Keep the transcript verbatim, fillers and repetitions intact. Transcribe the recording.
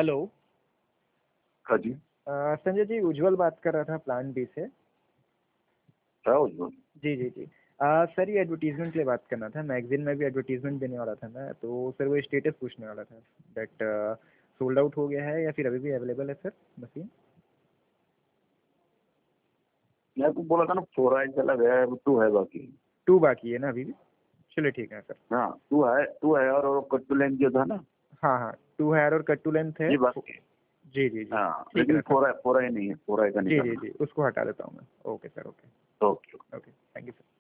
Hello. हाँ जी। अ, संजय जी, उज्जवल बात कर रहा था प्लान बी से। क्या उज्जवल? जी जी जी। अ, सर ये एडवर्टीजमेंट के लिए बात करना था, मैगजीन में भी एडवर्टीजमेंट देने वाला था मैं, तो सर वो स्टेटस पूछने वाला था दैट सोल्ड आउट हो गया है या फिर अभी भी अवेलेबल है सर मशीन। मैं तो बोला था ना, फोर आई चला गया है, टू है बाकी। टू बाकी है ना अभी भी? चलिए ठीक है सर। हाँ, टू है, टू है और वो कट्टू लेंथ जो था ना। हाँ हाँ, टू है और कट टू लेंथ है। ये बाकी है। जी जी जी। हाँ, ठीक है लेकिन ना sir. Four I four I नहीं है, फोर आई का जी जी निकालना। जी, उसको हटा देता हूँ मैं। Okay sir, okay. Okay. Okay, thank you sir.